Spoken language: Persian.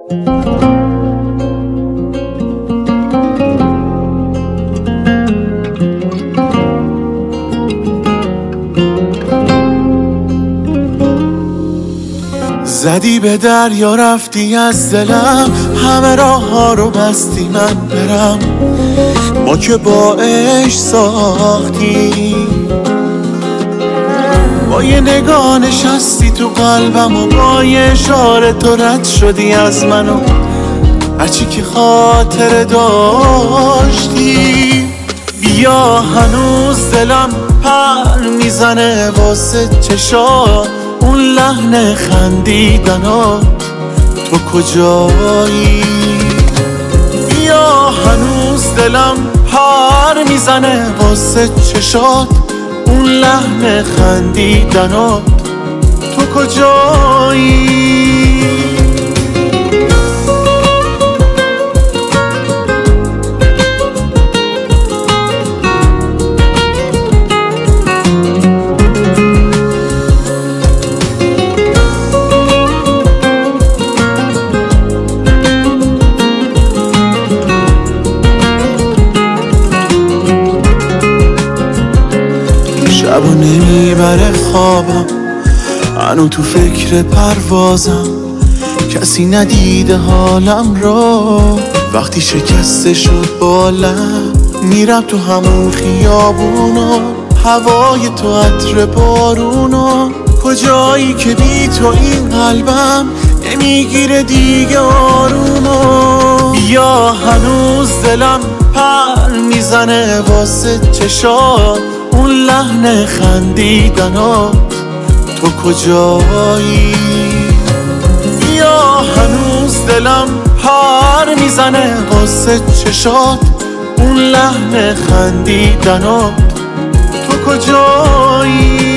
زدی به دریا رفتی از دلم، همه راه ها رو بستی من برم. ما که با عشق ساختی، با یه نگاه نشستی تو قلبم و با یه اشاره تو رد شدی از منو. هرچی که خاطر داشتی، بیا هنوز دلم پر میزنه واسه چشات، اون لحن خندیدنات تو کجایی؟ بیا هنوز دلم پر میزنه واسه چشات، اون لحن خندیدنات تو کجایی؟ شبو نمیبره خوابم، هنو تو فکر پروازم، کسی ندیده حالم رو. وقتی شکسته شد بالم، میرم تو همون خیابونا، هوای تو عطر بارونا. کجایی که بی تو این قلبم نمیگیره دیگه آرومو. بیا هنوز دلم پر میزنه واسه چشات، اون لحن خندیدنات تو کجایی؟ بیا هنوز دلم پر میزنه واسه چشات، اون لحن خندیدنات تو کجایی؟